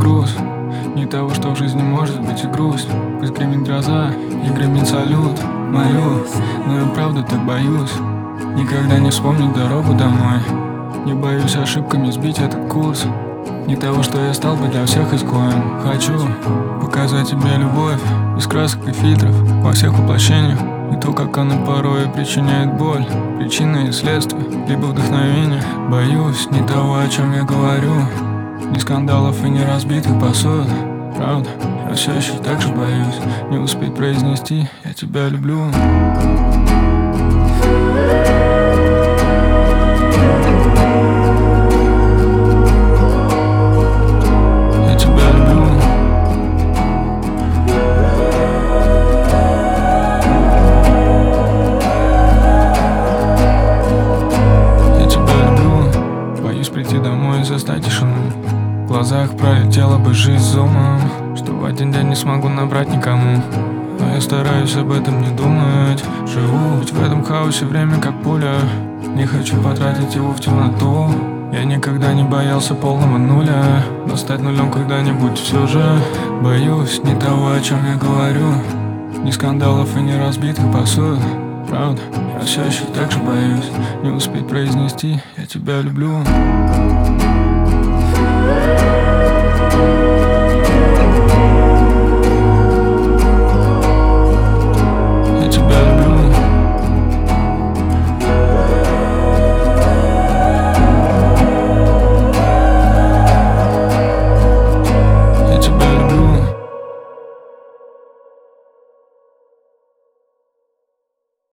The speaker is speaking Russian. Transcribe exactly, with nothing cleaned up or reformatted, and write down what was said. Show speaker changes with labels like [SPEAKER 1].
[SPEAKER 1] груз, не того, что в жизни может быть и грусть. Пусть гремит гроза и гремит салют мою, но я правда так боюсь никогда не вспомнить дорогу домой. Не боюсь ошибками сбить этот курс, не того, что я стал бы для всех изгоем. Хочу показать тебе любовь без красок и фильтров во всех воплощениях. И то, как она порой причиняет боль, причины и следствия, либо вдохновение. Боюсь не того, о чем я говорю, ни скандалов и не разбитых посуд. Правда, я все еще так же боюсь не успеть произнести «я тебя люблю». Прийти домой и застать тишину. В глазах пролетела бы жизнь зумом, что в один день не смогу набрать никому. Но я стараюсь об этом не думать. Живу ведь в этом хаосе время как пуля. Не хочу потратить его в темноту. Я никогда не боялся полного нуля, но стать нулем когда-нибудь все же. Боюсь не того, о чем я говорю, ни скандалов и не разбитых посуд. Правда, я все еще так же боюсь не успеть произнести «я тебя люблю».